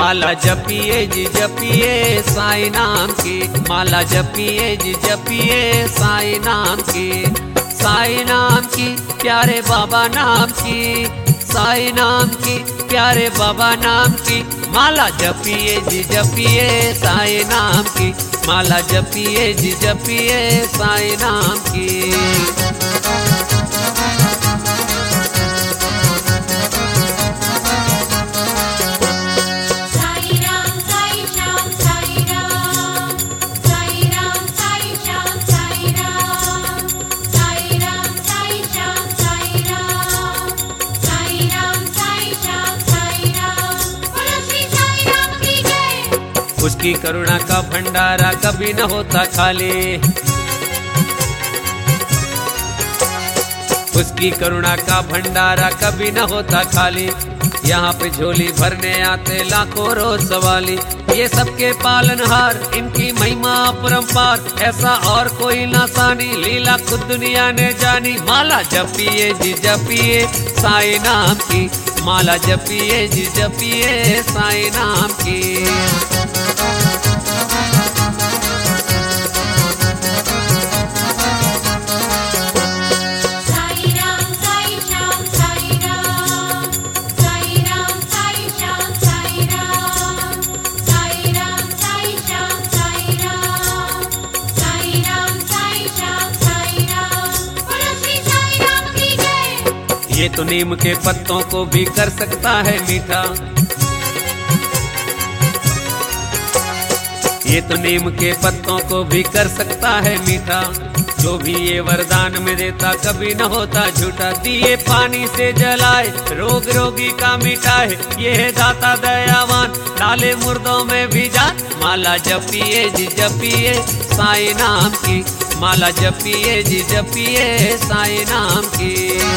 माला जपिए जी जपिए साईं नाम की, माला जपिए जी जपिए साईं नाम की, साईं नाम की प्यारे बाबा नाम की, साईं नाम की प्यारे बाबा नाम की, माला जपिए जी जपिए साईं नाम की, माला जपिए जी जपिए साईं नाम की। उसकी करुणा का भंडारा कभी न होता खाली, उसकी करुणा का भंडारा कभी न होता खाली। यहाँ पे झोली भरने आते लाखों रोज सवाली, ये सबके पालनहार इनकी महिमा अपरंपार, ऐसा और कोई ना सानी लीला खुद दुनिया ने जानी। माला जपिए जी जपिए साईं नाम की, माला जपिए जी जपिए साईं नाम की। ये तो नीम के पत्तों को भी कर सकता है मीठा, ये तो नीम के पत्तों को भी कर सकता है मीठा। जो भी ये वरदान में देता कभी न होता झूठा, दिए पानी से जलाए रोग रोगी का मिटाए, ये है दाता दयावान डाले मुर्दों में भी जान। माला जपिए जी जपिए साईं नाम की, माला जपिए जी जपिए साईं नाम की।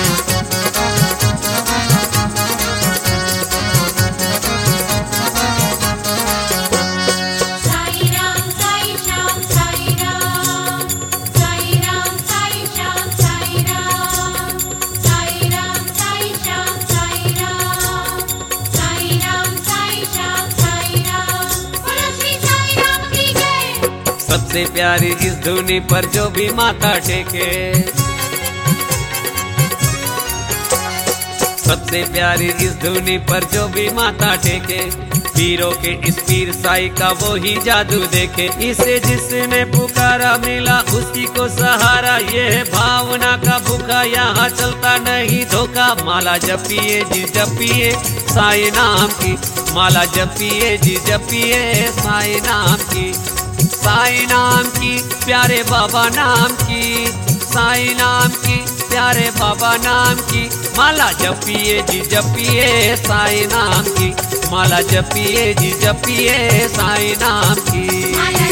सबसे प्यारी इस धुनी पर जो भी माथा टेके, सबसे प्यारी इस धुनी पर जो भी माथा टेके, पीरों के इस पीर साई का वो ही जादू देखे। इसे जिसने पुकारा मिला उसी को सहारा, ये है भावना का भूखा यहाँ चलता नहीं धोखा। माला जपिए जी जपिए साईं नाम की, माला जपिए जी जपिए साईं नाम की, साईं नाम की प्यारे बाबा नाम की, साईं नाम की प्यारे बाबा नाम की, माला जपिए जी जपिए साईं नाम की, माला जपिए जी जपिए साईं नाम की।